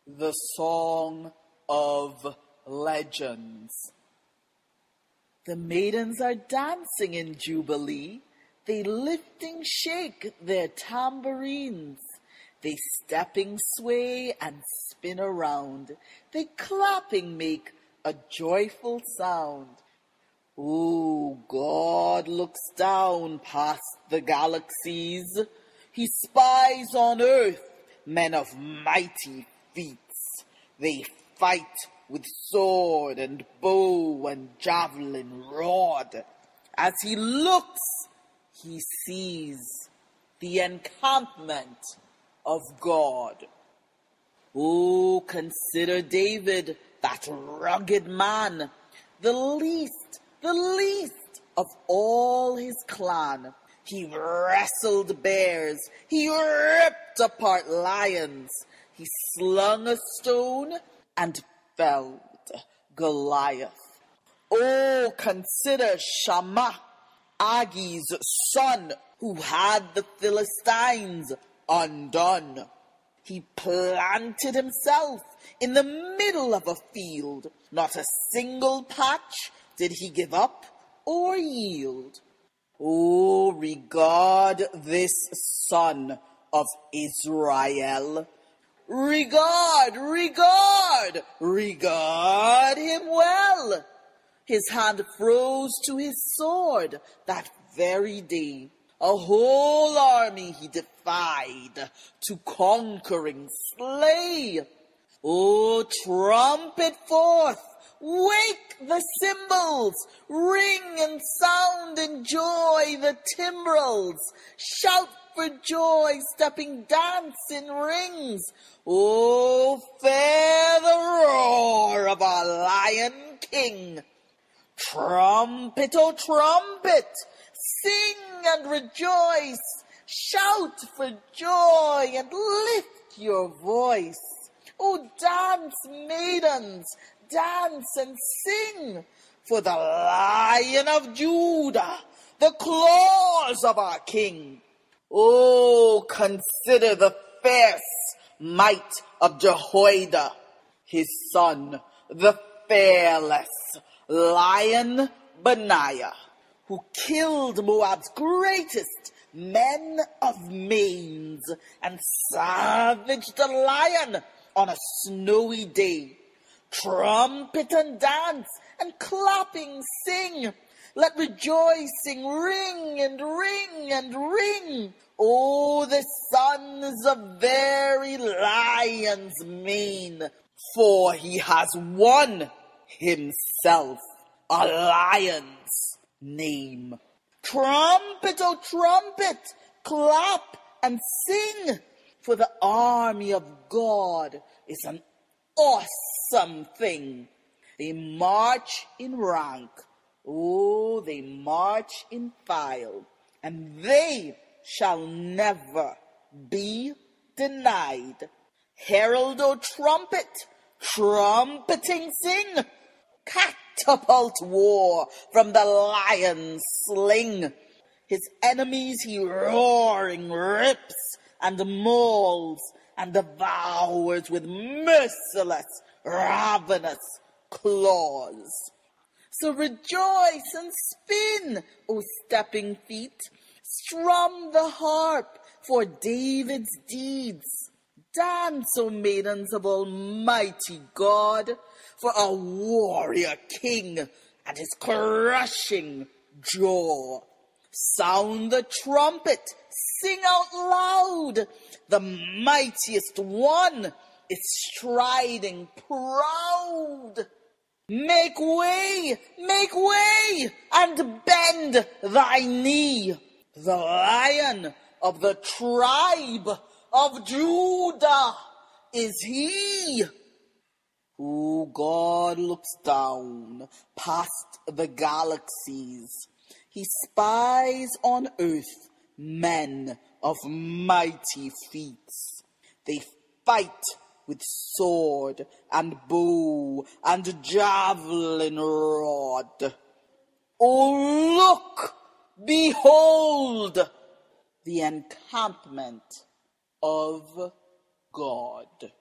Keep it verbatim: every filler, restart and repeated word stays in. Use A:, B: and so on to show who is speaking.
A: The Song of Legends. The maidens are dancing in jubilee. They lifting shake their tambourines. They stepping sway and spin around. They clapping make a joyful sound. Ooh, God looks down past the galaxies. He spies on earth men of mighty feats. They fight with sword and bow and javelin rod. As he looks, he sees the encampment of God. Oh, consider David, that rugged man, the least, the least of all his clan. He wrestled bears, he ripped apart lions, he slung a stone and felled Goliath. Oh, consider Shammah, Agi's son, who had the Philistines undone. He planted himself in the middle of a field. Not a single patch did he give up or yield. Oh, regard this son of Israel. Regard, regard, regard him well. His hand froze to his sword that very day. A whole army he defied to conquering slay. Oh, trumpet forth, wake the cymbals, ring and sound in joy the timbrels. Shout for joy, stepping dance in rings. Oh, fair the roar of our Lion King. Trumpet, oh trumpet, sing and rejoice. Shout for joy and lift your voice. Oh, dance, maidens, dance and sing, for the Lion of Judah, the claws of our King. Oh, consider the fierce might of Jehoiada, his son, the fearless Lion Benaiah, who killed Moab's greatest men of mains and savaged the lion on a snowy day. Trumpet and dance and clapping sing. Let rejoicing ring and ring and ring. Oh, the sons of very lion's mane, for he has won himself a lion's name. Trumpet, oh trumpet, clap and sing, for the army of God is an awesome thing. They march in rank, oh, they march in file, and they shall never be denied. Herald, oh trumpet, trumpeting sing, catapult war from the lion's sling. His enemies he roaring rips and mauls and devours with merciless, ravenous claws. So rejoice and spin, O stepping feet. Strum the harp for David's deeds. Dance, O maidens of Almighty God, for a warrior king and his crushing jaw. Sound the trumpet, sing out loud. The mightiest one is striding proud. Make way, make way, and bend thy knee. The Lion of the tribe of Judah is he. Oh, God looks down past the galaxies. He spies on earth men of mighty feats. They fight with sword and bow and javelin rod. Oh, look, behold, the encampment of God.